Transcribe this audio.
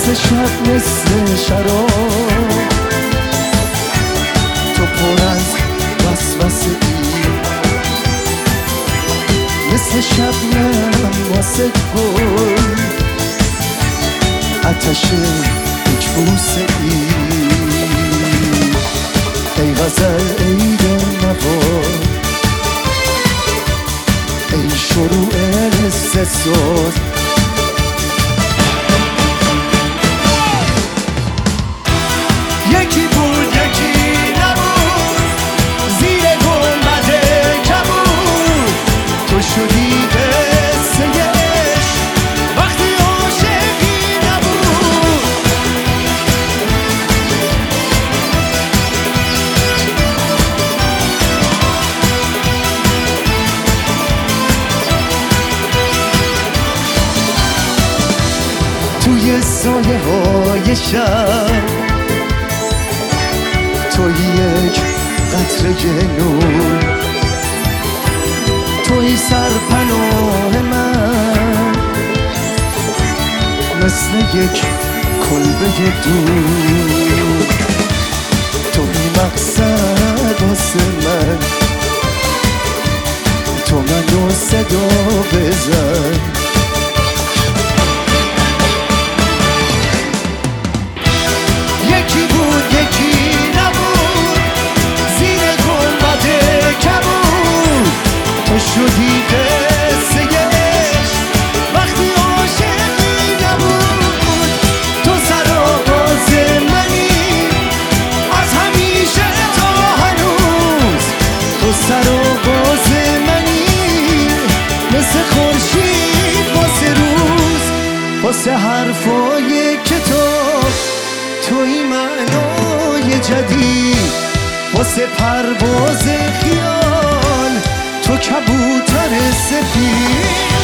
مثل شب مثل شراب، تو پر از وسوسه ای، مثل شبنم واسه گل، آتش یک بوسه ای. ای غزل ای دل نوار، ای شروع لذت ساز، یکی بود یکی نبود، زیر گنبد کبود، تو شدی قصه عشق وقتی عاشقی نبود. توی سایه های شب توی یک قطره نور، توی سرپناه من، مثل یک کلبه دور، توی مقصد واسه من، تو منو صدا بزن. یکی بود یکی نبود، زیر گنبد کبود، تو شدی قصه عشق وقتی عاشقی نبود. تو سرآغاز منی از همیشه تا هنوز، تو سرآغاز منی مثل خورشید واسه روز، واسه حرفای کتاب توی معنای جدید، واسه پرواز خیال تو کبوتر سفید.